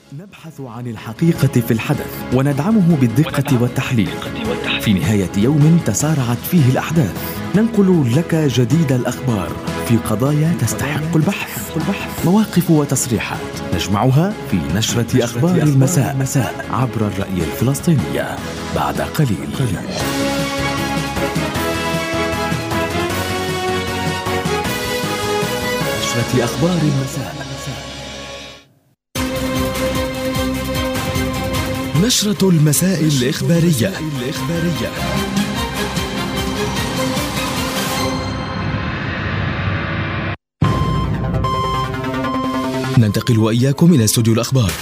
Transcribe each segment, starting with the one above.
نبحث عن الحقيقة في الحدث وندعمه بالدقة والتحليل. في نهاية يوم تسارعت فيه الأحداث ننقل لك جديد الأخبار في قضايا تستحق البحث، مواقف وتصريحات نجمعها في نشرة أخبار المساء عبر الرأي الفلسطينية. بعد قليل نشرة أخبار المساء. نشرة المساء الإخبارية. ننتقل وإياكم إلى استوديو الأخبار.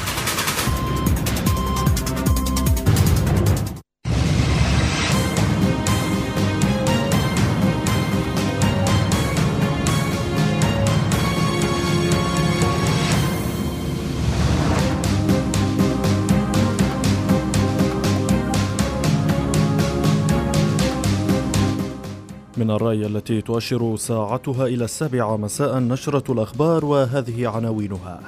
من الرأي التي تؤشر ساعتها إلى 7 مساء نشرة الأخبار، وهذه عناوينها.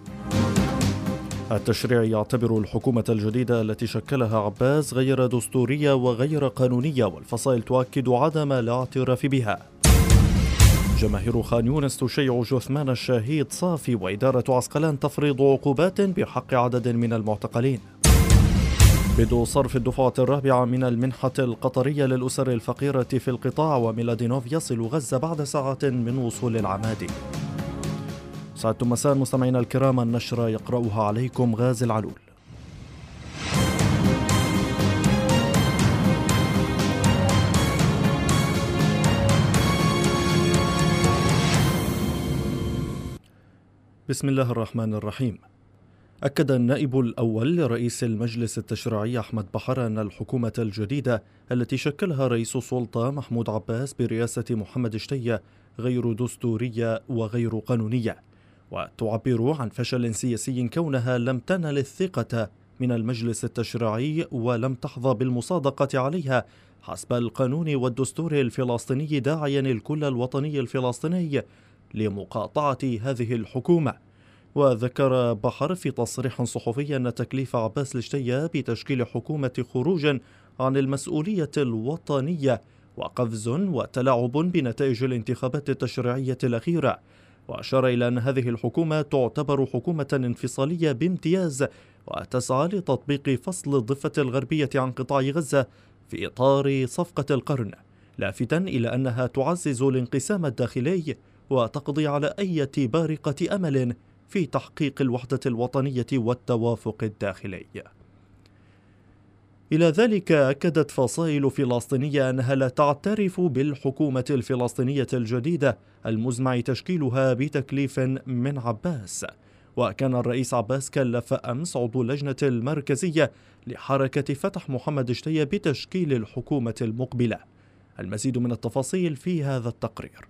التشريع يعتبر الحكومة الجديدة التي شكلها عباس غير دستورية وغير قانونية، والفصائل تؤكد عدم الاعتراف بها. جماهير خان يونس تشيع جثمان الشهيد صافي، وإدارة عسقلان تفرض عقوبات بحق عدد من المعتقلين. بدء صرف الدفعة الرابعة من المنحة القطرية للأسر الفقيرة في القطاع، وميلادينوف يصل غزة بعد ساعات من وصول العماد. سعدتم مساء مستمعينا الكرام، النشرة يقرأها عليكم غازي العلول. بسم الله الرحمن الرحيم. أكد النائب الأول لرئيس المجلس التشريعي أحمد بحر أن الحكومة الجديدة التي شكلها رئيس السلطة محمود عباس برئاسة محمد شتية غير دستورية وغير قانونية، وتعبر عن فشل سياسي كونها لم تنل الثقة من المجلس التشريعي ولم تحظى بالمصادقة عليها حسب القانون والدستور الفلسطيني، داعيا الكل الوطني الفلسطيني لمقاطعة هذه الحكومة. وذكر بحر في تصريح صحفي أن تكليف عباس الشتية بتشكيل حكومة خروج عن المسؤولية الوطنية وقفز وتلاعب بنتائج الانتخابات التشريعية الأخيرة، وأشار إلى أن هذه الحكومة تعتبر حكومة انفصالية بامتياز وتسعى لتطبيق فصل الضفة الغربية عن قطاع غزة في إطار صفقة القرن، لافتا إلى أنها تعزز الانقسام الداخلي وتقضي على أي بارقة أمل في تحقيق الوحدة الوطنية والتوافق الداخلي. إلى ذلك أكدت فصائل فلسطينية أنها لا تعترف بالحكومة الفلسطينية الجديدة المزمع تشكيلها بتكليف من عباس. وكان الرئيس عباس كلف أمس عضو اللجنة المركزية لحركة فتح محمد شتية بتشكيل الحكومة المقبلة. المزيد من التفاصيل في هذا التقرير.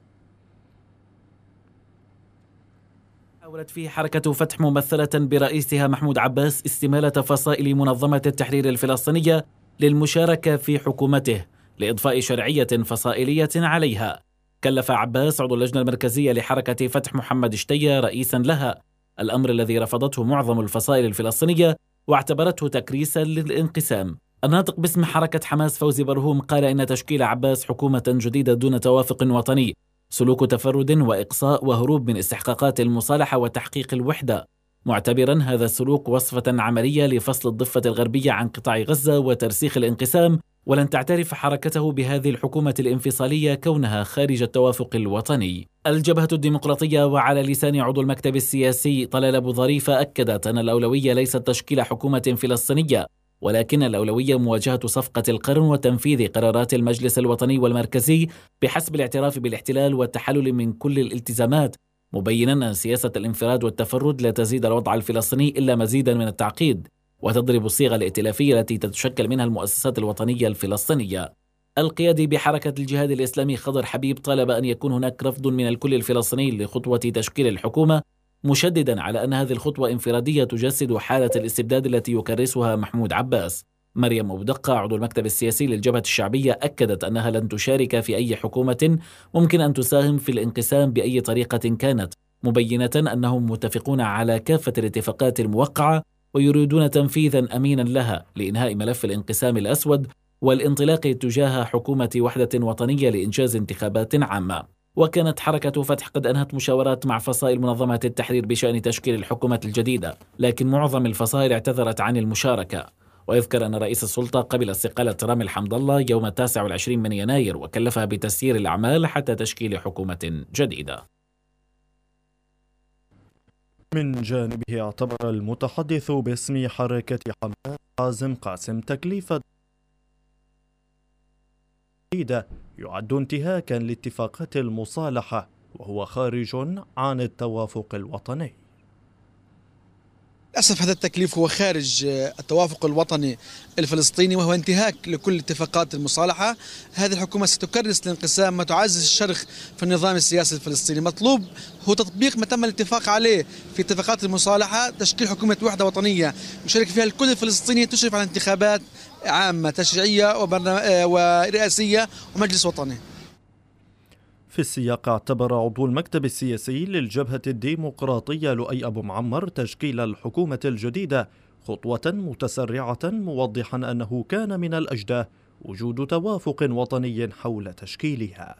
حاولت فيه حركة فتح ممثلة برئيسها محمود عباس استمالة فصائل منظمة التحرير الفلسطينية للمشاركة في حكومته لإضفاء شرعية فصائلية عليها. كلف عباس عضو اللجنة المركزية لحركة فتح محمد شتية رئيسا لها، الأمر الذي رفضته معظم الفصائل الفلسطينية واعتبرته تكريسا للانقسام. الناطق باسم حركة حماس فوزي برهوم قال إن تشكيل عباس حكومة جديدة دون توافق وطني سلوك تفرد وإقصاء وهروب من استحقاقات المصالحة وتحقيق الوحدة، معتبرا هذا السلوك وصفة عملية لفصل الضفة الغربية عن قطاع غزة وترسيخ الانقسام، ولن تعترف حركته بهذه الحكومة الانفصالية كونها خارج التوافق الوطني. الجبهة الديمقراطية وعلى لسان عضو المكتب السياسي طلال أبو ظريفة أكدت أن الأولوية ليست تشكيل حكومة فلسطينية، ولكن الأولوية مواجهة صفقة القرن وتنفيذ قرارات المجلس الوطني والمركزي بحسب الاعتراف بالاحتلال والتحلل من كل الالتزامات، مبينا أن سياسة الانفراد والتفرد لا تزيد الوضع الفلسطيني إلا مزيدا من التعقيد، وتضرب الصيغة الائتلافية التي تتشكل منها المؤسسات الوطنية الفلسطينية. القيادي بحركة الجهاد الإسلامي خضر حبيب طالب أن يكون هناك رفض من الكل الفلسطيني لخطوة تشكيل الحكومة، مشددا على أن هذه الخطوة انفرادية تجسد حالة الاستبداد التي يكرسها محمود عباس. مريم مبدقة عضو المكتب السياسي للجبهة الشعبية أكدت أنها لن تشارك في أي حكومة ممكن أن تساهم في الانقسام بأي طريقة كانت، مبينة أنهم متفقون على كافة الاتفاقات الموقعة ويريدون تنفيذا أمينا لها لإنهاء ملف الانقسام الأسود والانطلاق تجاه حكومة وحدة وطنية لإنجاز انتخابات عامة. وكانت حركة فتح قد أنهت مشاورات مع فصائل منظمة التحرير بشأن تشكيل الحكومة الجديدة، لكن معظم الفصائل اعتذرت عن المشاركة. ويذكر أن رئيس السلطة قبل استقالة رامي الحمد الله يوم 29 من يناير وكلفها بتسيير الأعمال حتى تشكيل حكومة جديدة. من جانبه اعتبر المتحدث باسم حركة حماس حازم قاسم تكليف جديدة يعد انتهاكا لاتفاقات المصالحة وهو خارج عن التوافق الوطني. للأسف هذا التكليف هو خارج التوافق الوطني الفلسطيني وهو انتهاك لكل اتفاقات المصالحة. هذه الحكومة ستكرس الانقسام وتعزز الشرخ في النظام السياسي الفلسطيني. مطلوب هو تطبيق ما تم الاتفاق عليه في اتفاقات المصالحة، تشكيل حكومة وحدة وطنية يشارك فيها الكل الفلسطيني، تشرف على انتخابات عامة تشريعية ورئاسية ومجلس وطني. في السياق اعتبر عضو المكتب السياسي للجبهة الديمقراطية لؤي أبو معمر تشكيل الحكومة الجديدة خطوة متسرعة، موضحا أنه كان من الأجدى وجود توافق وطني حول تشكيلها.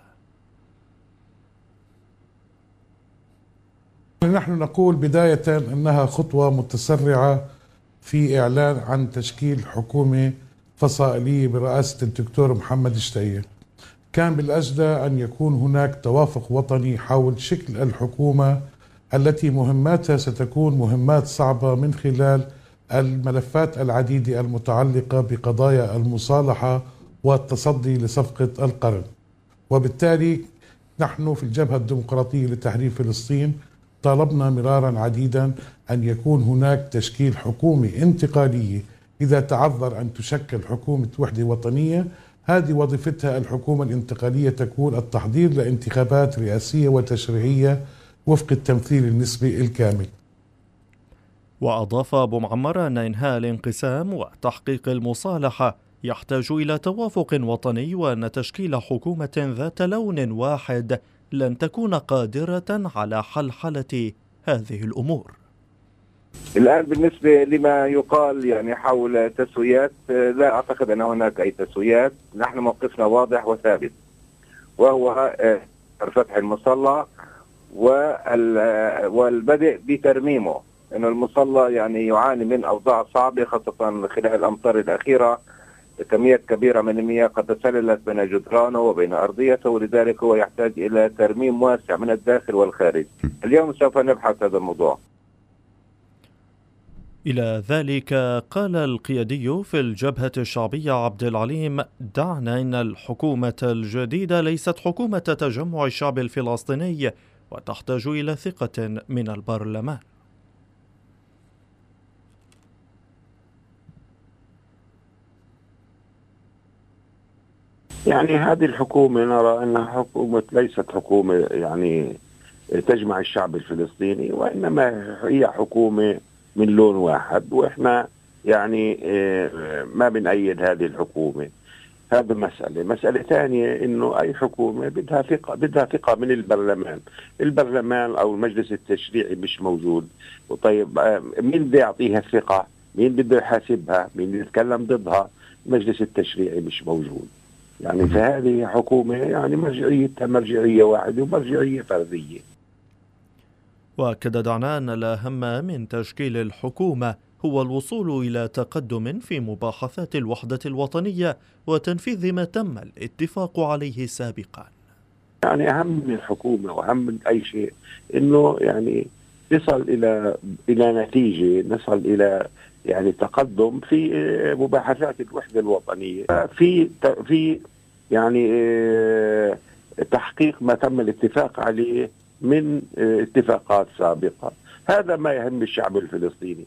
نحن نقول بداية أنها خطوة متسرعة في إعلان عن تشكيل حكومة فصائلية برئاسة الدكتور محمد شتية. كان بالأجدى أن يكون هناك توافق وطني حول شكل الحكومة التي مهماتها ستكون مهمات صعبة من خلال الملفات العديدة المتعلقة بقضايا المصالحة والتصدي لصفقة القرن. وبالتالي نحن في الجبهة الديمقراطية لتحرير فلسطين طالبنا مرارا عديدا أن يكون هناك تشكيل حكومة انتقالية إذا تعذر أن تشكل حكومة وحدة وطنية. هذه وظيفتها الحكومة الانتقالية، تكون التحضير لانتخابات رئاسية وتشريعية وفق التمثيل النسبي الكامل. وأضاف أبو معمر أن إنهاء الانقسام وتحقيق المصالحة يحتاج إلى توافق وطني، وأن تشكيل حكومة ذات لون واحد لن تكون قادرة على حلحلة هذه الأمور. الآن بالنسبة لما يقال يعني حول تسويات، لا أعتقد أن هناك أي تسويات. نحن موقفنا واضح وثابت، وهو فتح المصلى والبدء بترميمه. إنه المصلى يعني يعاني من أوضاع صعبة، خاصة خلال الأمطار الأخيرة كميات كبيرة من المياه قد تسللت بين جدرانه وبين أرضيته، ولذلك هو يحتاج إلى ترميم واسع من الداخل والخارج. اليوم سوف نبحث هذا الموضوع. إلى ذلك قال القيادي في الجبهة الشعبية عبد العليم: دعنا إن الحكومة الجديدة ليست حكومة تجمع الشعب الفلسطيني وتحتاج إلى ثقة من البرلمان. يعني هذه الحكومة نرى أنها حكومة ليست حكومة يعني تجمع الشعب الفلسطيني، وإنما هي حكومة من لون واحد، وإحنا يعني ما بنأيد هذه الحكومة. هذا مسألة ثانية، إنه أي حكومة بدها ثقة من البرلمان أو المجلس التشريعي مش موجود. وطيب مين بده يعطيها الثقة؟ مين بده يحاسبها؟ مين بده يتكلم ضدها؟ المجلس التشريعي مش موجود. يعني فهذه حكومة يعني مرجعيتها مرجعية واحدة ومرجعية فردية. وأكد دعنا أن الأهم من تشكيل الحكومة هو الوصول إلى تقدم في مباحثات الوحدة الوطنية وتنفيذ ما تم الاتفاق عليه سابقا. يعني أهم من الحكومة وأهم من أي شيء إنه يعني نصل إلى نتيجة، نصل إلى يعني تقدم في مباحثات الوحدة الوطنية، في يعني تحقيق ما تم الاتفاق عليه من اتفاقات سابقة. هذا ما يهم الشعب الفلسطيني.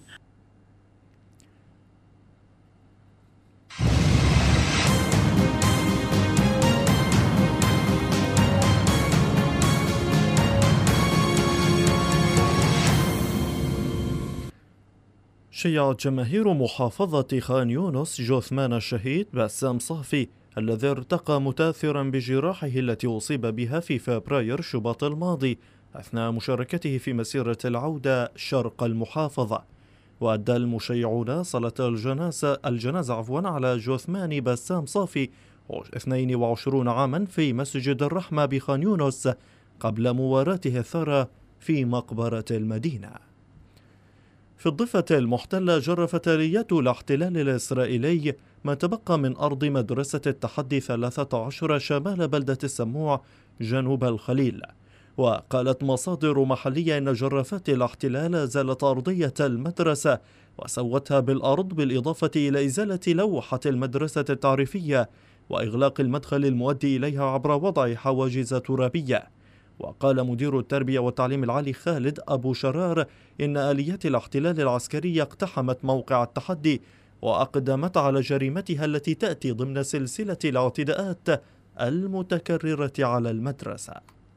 شيعت جماهير محافظة خان يونس جثمان الشهيد بسام صافي الذي ارتقى متاثرا بجراحه التي أصيب بها في فبراير شباط الماضي أثناء مشاركته في مسيرة العودة شرق المحافظة. وأدى المشيعون صلاة الجنازة على جثمان بسام صافي 22 عاما في مسجد الرحمة بخان يونس قبل مواراته الثارة في مقبرة المدينة. في الضفة المحتلة جرفت آليات الاحتلال الإسرائيلي ما تبقى من أرض مدرسة التحدي 13 شمال بلدة السموع جنوب الخليل. وقالت مصادر محلية أن جرافات الاحتلال زالت أرضية المدرسة وسوتها بالأرض، بالإضافة إلى إزالة لوحة المدرسة التعريفية وإغلاق المدخل المؤدي إليها عبر وضع حواجز ترابية. وقال مدير التربية والتعليم العالي خالد أبو شرار إن آليات الاحتلال العسكري اقتحمت موقع التحدي وأقدمت على جريمتها التي تأتي ضمن سلسلة الاعتداءات المتكررة على المدرسة.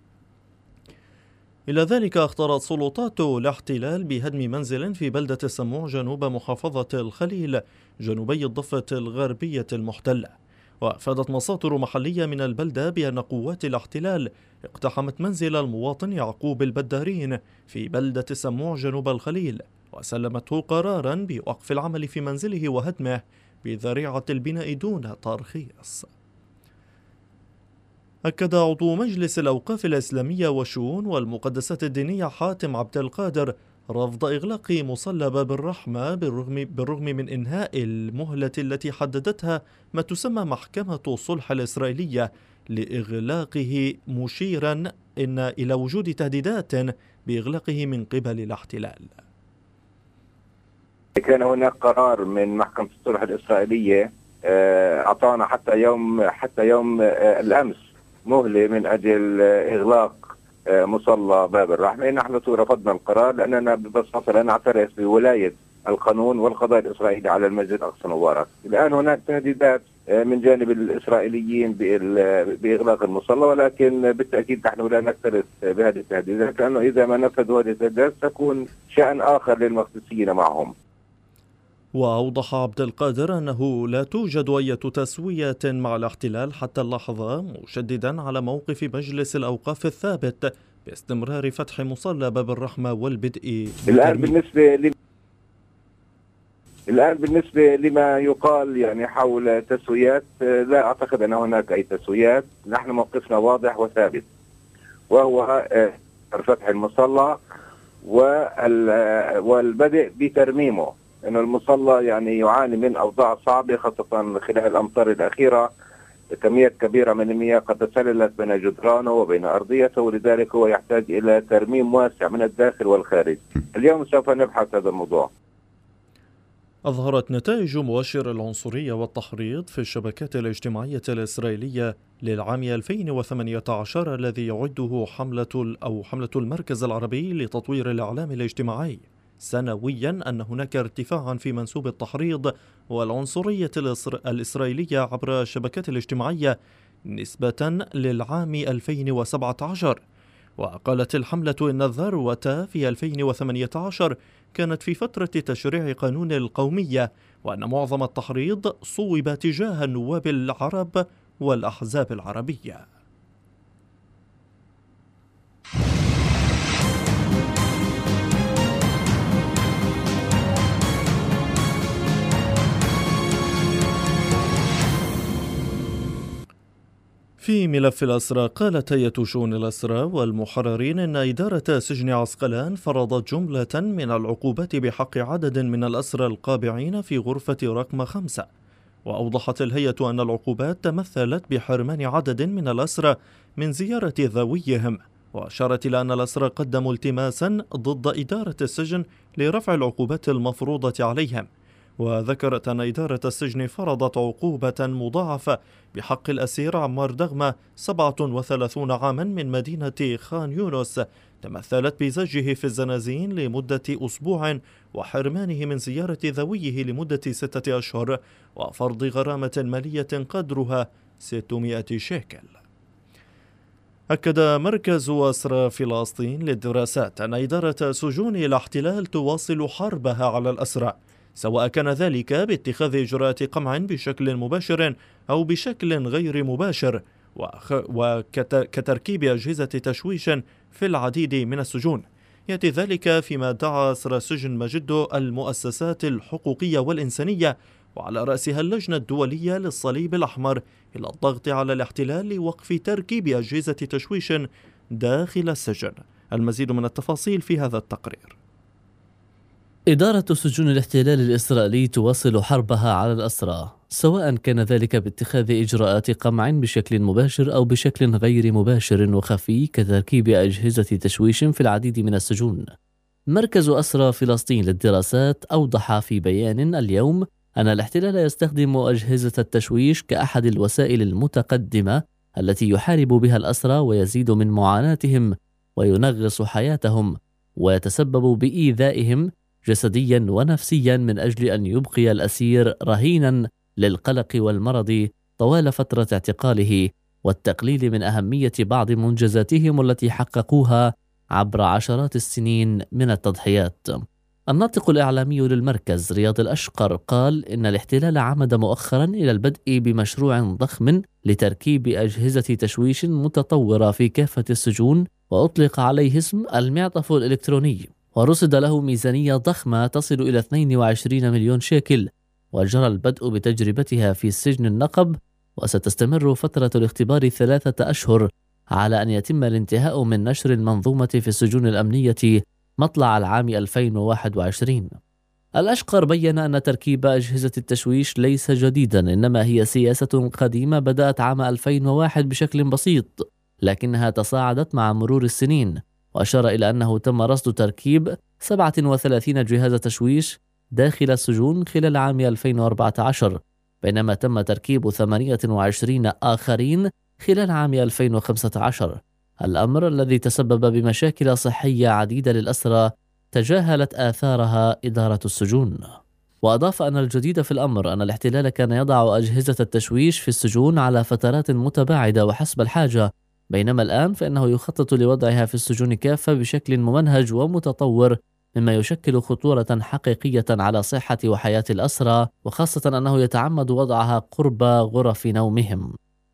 إلى ذلك اختارت سلطات الاحتلال بهدم منزل في بلدة السموع جنوب محافظة الخليل جنوبي الضفة الغربية المحتلة. وأفادت مصادر محلية من البلدة بأن قوات الاحتلال اقتحمت منزل المواطن يعقوب البدارين في بلدة السموع جنوب الخليل وسلمته قرارا بوقف العمل في منزله وهدمه بذريعة البناء دون ترخيص. أكد عضو مجلس الأوقاف الإسلامية والشؤون والمقدسات الدينية حاتم عبد القادر رفض إغلاق مصلى باب الرحمة بالرغم من إنهاء المهلة التي حددتها ما تسمى محكمة الصلح الإسرائيلية لإغلاقه، مشيرا إلى وجود تهديدات بإغلاقه من قبل الاحتلال. كان هناك قرار من محكمة الصلح الإسرائيلية أعطانا حتى يوم الأمس مهلة من أجل إغلاق مصلى باب الرحمة. نحن رفضنا القرار لأننا ببساطة لا نعترف بولاية القانون والقضاء الإسرائيلي على المسجد الأقصى المبارك. الآن هناك تهديدات من جانب الإسرائيليين بإغلاق المصلى، ولكن بالتأكيد نحن لا نكترث بهذه التهديدات، لأنه إذا ما نفذوا هذه التهديدات تكون شأن آخر للمختصين معهم. وأوضح عبد القادر أنه لا توجد أي تسوية مع الاحتلال حتى اللحظة، مشددا على موقف مجلس الأوقاف الثابت باستمرار فتح مصلى باب الرحمة والبدء الآن بالنسبة لما يقال يعني حول تسويات، لا أعتقد أن هناك أي تسويات. نحن موقفنا واضح وثابت، وهو فتح المصلى والبدء بترميمه. إن المصلى يعني يعاني من أوضاع صعبة، خاصة خلال الأمطار الأخيرة كميات كبيرة من المياه قد تسللت بين جدرانه وبين أرضيته، ولذلك هو يحتاج إلى ترميم واسع من الداخل والخارج. اليوم سوف نبحث هذا الموضوع. أظهرت نتائج مؤشر العنصرية والتحريض في الشبكات الاجتماعية الإسرائيلية للعام 2018 الذي يعده حملة المركز العربي لتطوير الإعلام الاجتماعي سنويا أن هناك ارتفاعا في منسوب التحريض والعنصرية الإسرائيلية عبر الشبكات الاجتماعية نسبة للعام 2017. وقالت الحملة إن الذروة في 2018 كانت في فترة تشريع قانون القومية، وأن معظم التحريض صوب تجاه النواب العرب والأحزاب العربية. في ملف الأسرى، قالت هيئة شؤون الأسرى والمحررين أن إدارة سجن عسقلان فرضت جملة من العقوبات بحق عدد من الأسرى القابعين في غرفة رقم 5. وأوضحت الهيئة أن العقوبات تمثلت بحرمان عدد من الأسرى من زيارة ذويهم، وأشارت إلى أن الأسرى قدموا التماسا ضد إدارة السجن لرفع العقوبات المفروضة عليهم. وذكرت أن إدارة السجن فرضت عقوبة مضاعفة بحق الأسير عمار دغمة 37 عاما من مدينة خان يونس، تمثلت بزجه في الزنازين لمدة أسبوع وحرمانه من زيارة ذويه لمدة 6 أشهر وفرض غرامة مالية قدرها 600 شيكل. أكد مركز أسرى فلسطين للدراسات أن إدارة سجون الاحتلال تواصل حربها على الأسرى، سواء كان ذلك باتخاذ إجراءات قمع بشكل مباشر أو بشكل غير مباشر، وكتركيب أجهزة تشويش في العديد من السجون. يأتي ذلك فيما دعا أسرى سجن مجدو المؤسسات الحقوقية والإنسانية وعلى رأسها اللجنة الدولية للصليب الأحمر إلى الضغط على الاحتلال لوقف تركيب أجهزة تشويش داخل السجن. المزيد من التفاصيل في هذا التقرير. إدارة سجون الاحتلال الإسرائيلي تواصل حربها على الأسرى، سواء كان ذلك باتخاذ إجراءات قمع بشكل مباشر أو بشكل غير مباشر وخفي كتركيب أجهزة تشويش في العديد من السجون. مركز أسرى فلسطين للدراسات أوضح في بيان اليوم أن الاحتلال يستخدم أجهزة التشويش كأحد الوسائل المتقدمة التي يحارب بها الأسرى ويزيد من معاناتهم وينغص حياتهم ويتسبب بإيذائهم جسديا ونفسيا من أجل أن يبقي الأسير رهينا للقلق والمرض طوال فترة اعتقاله والتقليل من أهمية بعض منجزاتهم التي حققوها عبر عشرات السنين من التضحيات. الناطق الإعلامي للمركز رياض الأشقر قال إن الاحتلال عمد مؤخرا إلى البدء بمشروع ضخم لتركيب أجهزة تشويش متطورة في كافة السجون وأطلق عليه اسم المعطف الإلكتروني، ورصد له ميزانية ضخمة تصل إلى 22 مليون شيكل، وجرى البدء بتجربتها في سجن النقب، وستستمر فترة الاختبار 3 أشهر على أن يتم الانتهاء من نشر المنظومة في السجون الأمنية مطلع العام 2021. الأشقر بيّن أن تركيب أجهزة التشويش ليس جديدا، إنما هي سياسة قديمة بدأت عام 2001 بشكل بسيط لكنها تصاعدت مع مرور السنين، وأشار إلى أنه تم رصد تركيب 37 جهاز تشويش داخل السجون خلال عام 2014 بينما تم تركيب 28 آخرين خلال عام 2015، الأمر الذي تسبب بمشاكل صحية عديدة للأسرى تجاهلت آثارها إدارة السجون. وأضاف أن الجديد في الأمر أن الاحتلال كان يضع أجهزة التشويش في السجون على فترات متباعدة وحسب الحاجة، بينما الآن فإنه يخطط لوضعها في السجون كافة بشكل ممنهج ومتطور، مما يشكل خطورة حقيقية على صحة وحياة الأسرى، وخاصة أنه يتعمد وضعها قرب غرف نومهم.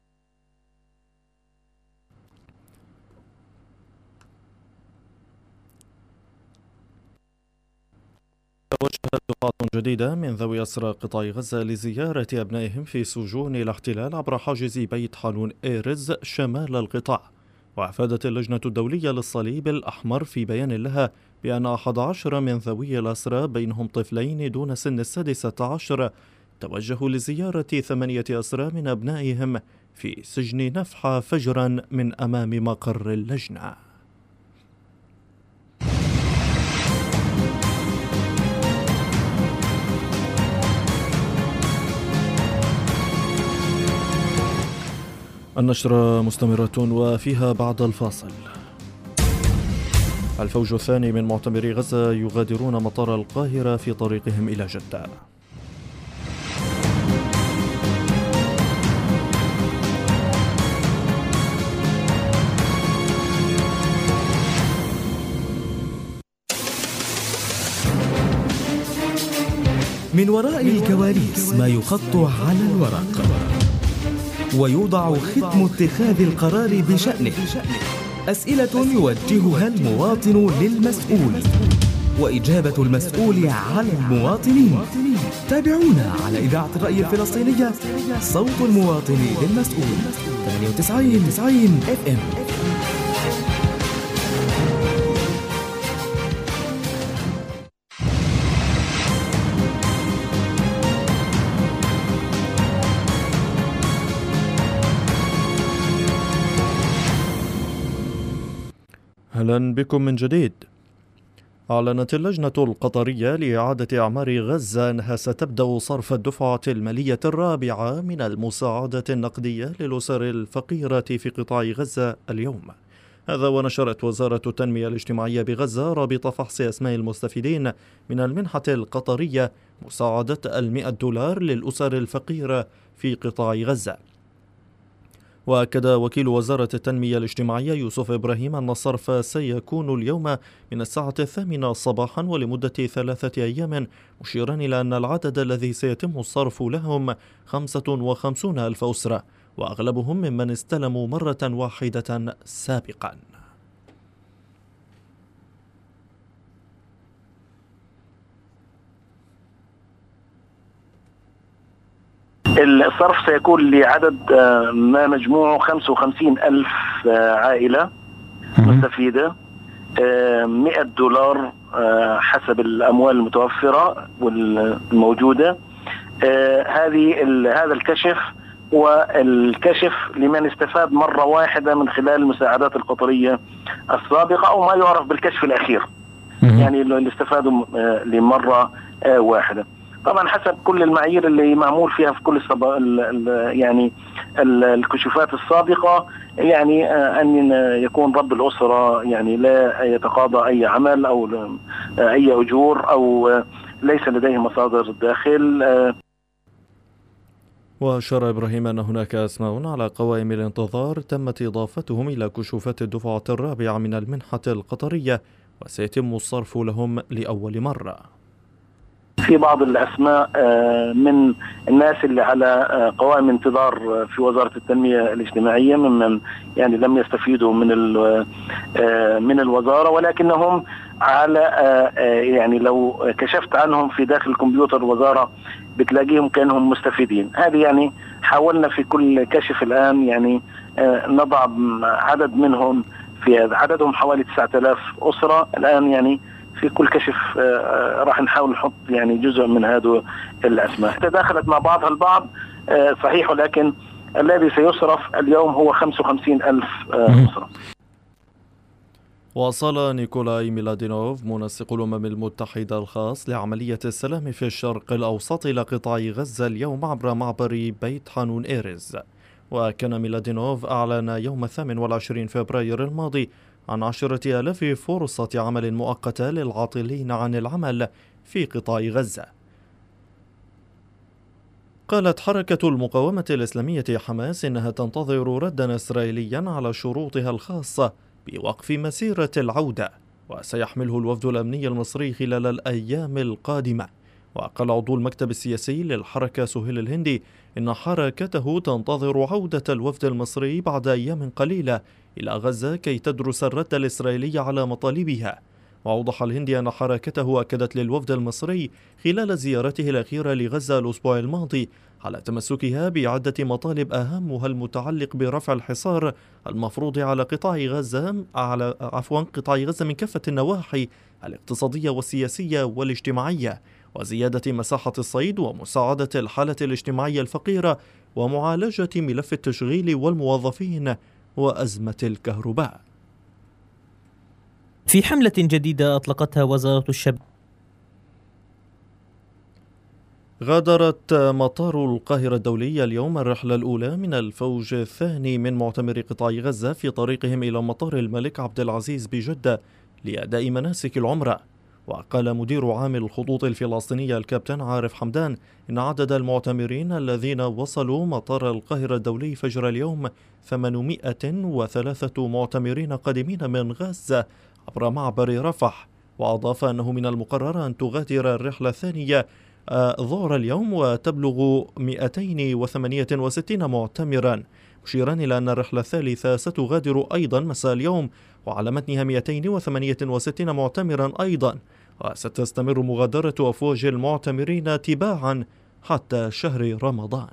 توجهت دفعة جديدة من ذوي أسرى قطاع غزة لزيارة أبنائهم في سجون الاحتلال عبر حاجز بيت حانون إيرز شمال القطاع. وأفادت اللجنة الدولية للصليب الأحمر في بيان لها بأن 11 من ذوي الأسرى بينهم طفلين دون سن 16 توجهوا لزيارة 8 أسرى من أبنائهم في سجن نفحة فجرا من أمام مقر اللجنة. النشرة مستمرة وفيها بعد الفاصل. الفوج الثاني من معتمري غزة يغادرون مطار القاهرة في طريقهم إلى جدة. من وراء الكواليس ما يخط على الورق ويوضع ختم اتخاذ القرار بشأنه، أسئلة يوجهها المواطن للمسؤول وإجابة المسؤول عن المواطنين. تابعونا على إذاعة الرأي الفلسطينية صوت المواطن للمسؤول 98 FM. أهلا بكم من جديد. أعلنت اللجنة القطرية لإعادة أعمار غزة أنها ستبدأ صرف الدفعة المالية الرابعة من المساعدة النقدية للأسر الفقيرة في قطاع غزة اليوم. هذا ونشرت وزارة التنمية الاجتماعية بغزة رابط فحص أسماء المستفيدين من المنحة القطرية مساعدة $100 للأسر الفقيرة في قطاع غزة. وأكد وكيل وزارة التنمية الاجتماعية يوسف إبراهيم أن الصرف سيكون اليوم من الساعة 8 صباحا ولمدة 3 أيام، مشيرا إلى أن العدد الذي سيتم الصرف لهم 55,000 أسرة. وأغلبهم ممن استلموا مرة واحدة سابقا. الصرف سيكون لعدد ما مجموعه 55,000 عائلة مستفيدة، $100 حسب الأموال المتوفرة والموجودة. هذا الكشف والكشف لمن استفاد مرة واحدة من خلال المساعدات القطرية السابقة أو ما يعرف بالكشف الأخير، يعني اللي استفادوا لمرة واحدة. طبعا حسب كل المعايير اللي معمول فيها في كل يعني الكشوفات السابقة، يعني أن يكون رب الأسرة يعني لا يتقاضى أي عمل أو أي أجور أو ليس لديه مصادر داخل. وأشار إبراهيم أن هناك أسماء على قوائم الانتظار تمت إضافتهم إلى كشوفات الدفعة الرابعة من المنحة القطرية وسيتم الصرف لهم لأول مرة. في بعض الأسماء من الناس اللي على قوائم انتظار في وزارة التنمية الاجتماعية ممن يعني لم يستفيدوا من الوزارة، ولكنهم على يعني لو كشفت عنهم في داخل كمبيوتر الوزارة بتلاقيهم كأنهم مستفيدين. هذه يعني حاولنا في كل كشف الآن يعني نضع عدد منهم، في هذا عددهم حوالي 9,000 أسرة الآن، يعني في كل كشف راح نحاول نحط يعني جزء من هذه الأسماء. تداخلت مع بعضها البعض صحيح، ولكن الذي سيصرف اليوم هو 55,000 أسرة. واصل نيكولاي ميلادينوف منسق الأمم المتحدة الخاص لعملية السلام في الشرق الأوسط إلى قطاع غزة اليوم عبر معبر بيت حانون إيرز. وكان ميلادينوف أعلن يوم 28 فبراير الماضي عن 10,000 فرصة عمل مؤقتة للعاطلين عن العمل في قطاع غزة. قالت حركة المقاومة الإسلامية حماس إنها تنتظر ردا إسرائيليا على شروطها الخاصة بوقف مسيرة العودة، وسيحمله الوفد الأمني المصري خلال الأيام القادمة. وقال عضو المكتب السياسي للحركة سهيل الهندي إن حركته تنتظر عودة الوفد المصري بعد أيام قليلة إلى غزة كي تدرس الرد الإسرائيلي على مطالبها. وأوضح الهندي أن حركته أكدت للوفد المصري خلال زيارته الأخيرة لغزة الأسبوع الماضي على تمسكها بعدة مطالب أهمها المتعلق برفع الحصار المفروض على قطاع غزة من كافة النواحي الاقتصادية والسياسية والاجتماعية، وزيادة مساحة الصيد، ومساعدة الحالة الاجتماعية الفقيرة، ومعالجة ملف التشغيل والموظفين، وأزمة الكهرباء. في حملة جديدة أطلقتها وزارة الشباب. غادرت مطار القاهرة الدولي اليوم الرحلة الأولى من الفوج الثاني من معتمري قطاع غزة في طريقهم إلى مطار الملك عبد العزيز بجدة لأداء مناسك العمرة. وقال مدير عام الخطوط الفلسطينية الكابتن عارف حمدان إن عدد المعتمرين الذين وصلوا مطار القاهرة الدولي فجر اليوم 803 معتمرين قادمين من غزة عبر معبر رفح. وأضاف أنه من المقرر أن تغادر الرحلة الثانية ظهر اليوم وتبلغ 268 معتمرا، مشيرا إلى أن الرحلة الثالثة ستغادر أيضا مساء اليوم وعلى متنها 268 معتمرا أيضا، وستستمر مغادرة أفواج المعتمرين تباعا حتى شهر رمضان.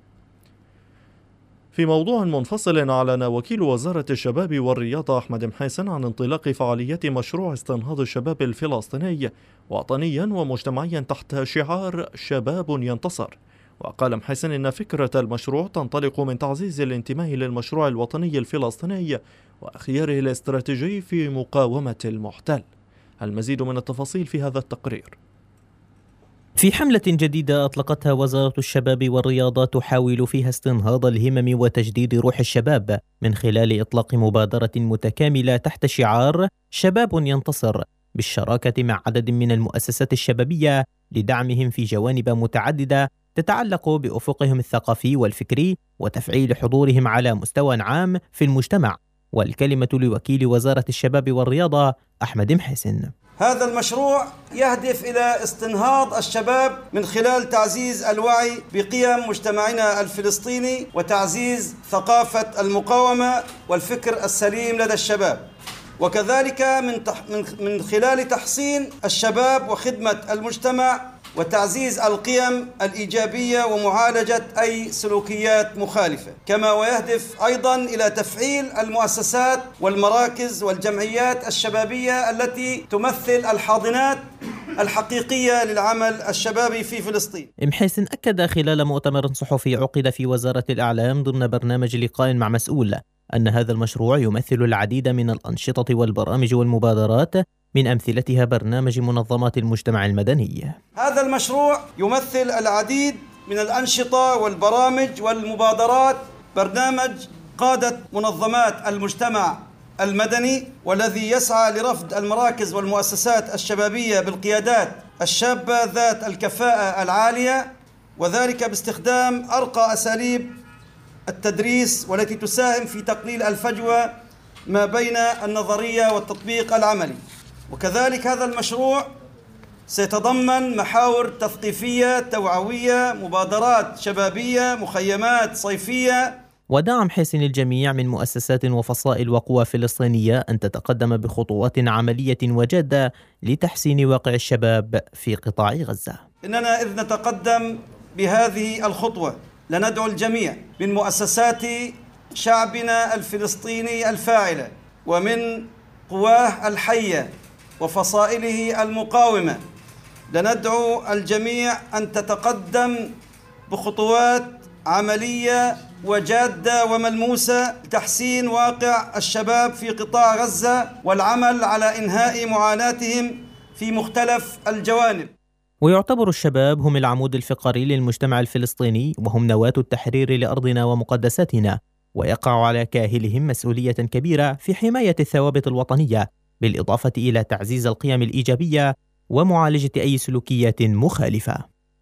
في موضوع منفصل، أعلن وكيل وزارة الشباب والرياضة أحمد محيسن عن انطلاق فعالية مشروع استنهاض الشباب الفلسطيني وطنيا ومجتمعيا تحت شعار شباب ينتصر. وقال محيسن إن فكرة المشروع تنطلق من تعزيز الانتماء للمشروع الوطني الفلسطيني وخياره الاستراتيجي في مقاومة المحتل. المزيد من التفاصيل في هذا التقرير. في حملة جديدة أطلقتها وزارة الشباب والرياضة تحاول فيها استنهاض الهمم وتجديد روح الشباب من خلال إطلاق مبادرة متكاملة تحت شعار شباب ينتصر، بالشراكة مع عدد من المؤسسات الشبابية لدعمهم في جوانب متعددة تتعلق بأفقهم الثقافي والفكري وتفعيل حضورهم على مستوى عام في المجتمع. والكلمة لوكيل وزارة الشباب والرياضة أحمد محسن. هذا المشروع يهدف إلى استنهاض الشباب من خلال تعزيز الوعي بقيم مجتمعنا الفلسطيني وتعزيز ثقافة المقاومة والفكر السليم لدى الشباب، وكذلك من خلال تحصين الشباب وخدمة المجتمع وتعزيز القيم الإيجابية ومعالجة أي سلوكيات مخالفة، كما ويهدف أيضا إلى تفعيل المؤسسات والمراكز والجمعيات الشبابية التي تمثل الحاضنات الحقيقية للعمل الشبابي في فلسطين. محيسن أكد خلال مؤتمر صحفي عقد في وزارة الإعلام ضمن برنامج لقاء مع مسؤول أن هذا المشروع يمثل العديد من الأنشطة والبرامج والمبادرات، من أمثلتها برنامج منظمات المجتمع المدني. هذا المشروع يمثل العديد من الأنشطة والبرامج والمبادرات، برنامج قادة منظمات المجتمع المدني والذي يسعى لرفض المراكز والمؤسسات الشبابية بالقيادات الشابة ذات الكفاءة العالية، وذلك باستخدام أرقى أساليب التدريس والتي تساهم في تقليل الفجوة ما بين النظرية والتطبيق العملي. وكذلك هذا المشروع سيتضمن محاور تثقيفية توعوية، مبادرات شبابية، مخيمات صيفية. ودعا محيسن الجميع من مؤسسات وفصائل وقوى فلسطينية أن تتقدم بخطوات عملية وجادة لتحسين واقع الشباب في قطاع غزة. إننا إذ نتقدم بهذه الخطوة لندعو الجميع من مؤسسات شعبنا الفلسطيني الفاعلة ومن قواه الحية وفصائله المقاومة، لندعو الجميع أن تتقدم بخطوات عملية وجادة وملموسة لتحسين واقع الشباب في قطاع غزة والعمل على إنهاء معاناتهم في مختلف الجوانب. ويعتبر الشباب هم العمود الفقري للمجتمع الفلسطيني، وهم نواة التحرير لأرضنا ومقدساتنا، ويقع على كاهلهم مسؤولية كبيرة في حماية الثوابت الوطنية، بالإضافة إلى تعزيز القيم الإيجابية ومعالجة أي سلوكيات مخالفة.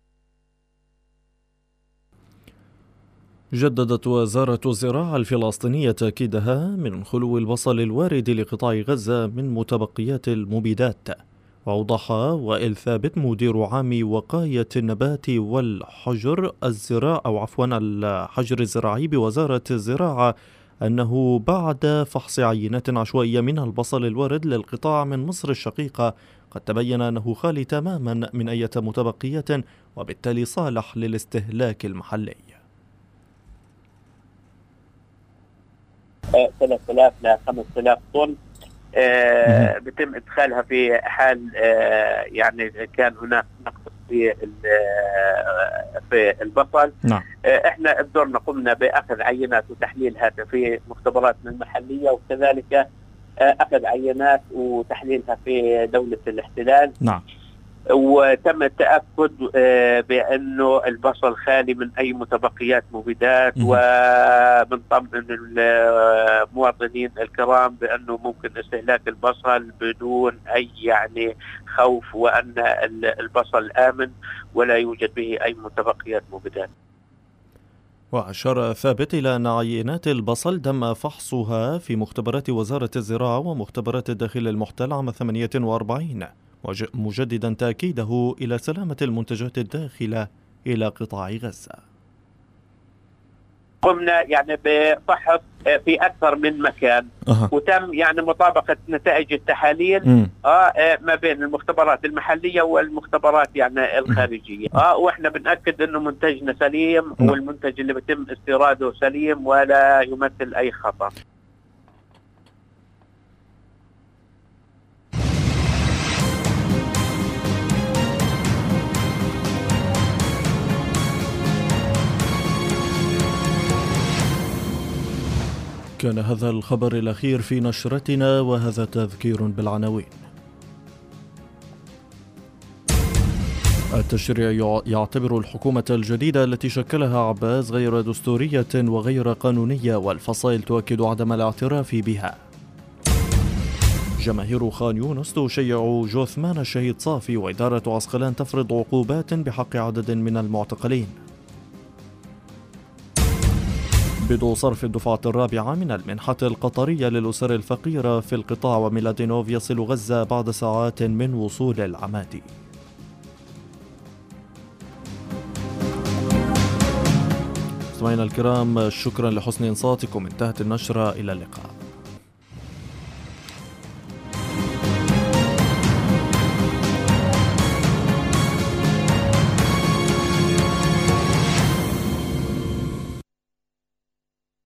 جددت وزارة الزراعة الفلسطينية تأكيدها من خلو البصل الوارد لقطاع غزة من متبقيات المبيدات. وأوضح وائل ثابت مدير عام وقاية النبات والحجر الحجر الزراعي بوزارة الزراعة أنه بعد فحص عينات عشوائية من البصل الوارد للقطاع من مصر الشقيقة قد تبين أنه خالي تماما من أي متبقيات، وبالتالي صالح للاستهلاك المحلي. 3000 ل 5000 طن بيتم ادخالها في حال يعني كان هناك نقص في البصل. نعم. احنا بدورنا قمنا باخذ عينات وتحليلها في مختبراتنا المحليه، وكذلك اخذ عينات وتحليلها في دوله الاحتلال. نعم. وتم التأكد بأنه البصل خالي من أي متبقيات مبيدات، وبنطمئن المواطنين الكرام بأنه ممكن استهلاك البصل بدون أي يعني خوف، وأن البصل آمن ولا يوجد به أي متبقيات مبيدات. وأشار ثابت إلى أن عينات البصل تم فحصها في مختبرات وزارة الزراعة ومختبرات الداخل المحتل عام 48، مجددا تأكيده إلى سلامة المنتجات الداخلة إلى قطاع غزة. قمنا يعني بفحص في أكثر من مكان، وتم يعني مطابقة نتائج التحاليل ما بين المختبرات المحلية والمختبرات يعني الخارجية. وإحنا بنأكد إنه منتجنا سليم، والمنتج اللي بيتم استيراده سليم ولا يمثل أي خطر. كان هذا الخبر الأخير في نشرتنا، وهذا تذكير بالعناوين. التشريع يعتبر الحكومة الجديدة التي شكلها عباس غير دستورية وغير قانونية، والفصائل تؤكد عدم الاعتراف بها. جماهير خان يونس تشيع جثمان الشهيد صافي، وإدارة عسقلان تفرض عقوبات بحق عدد من المعتقلين. بدء صرف الدفعة الرابعة من المنحة القطرية للأسر الفقيرة في القطاع، وميلادينوف يصل غزة بعد ساعات من وصول العماد. مستمعينا الكرام، شكرا لحسن إنصاتكم. انتهت النشرة، إلى اللقاء.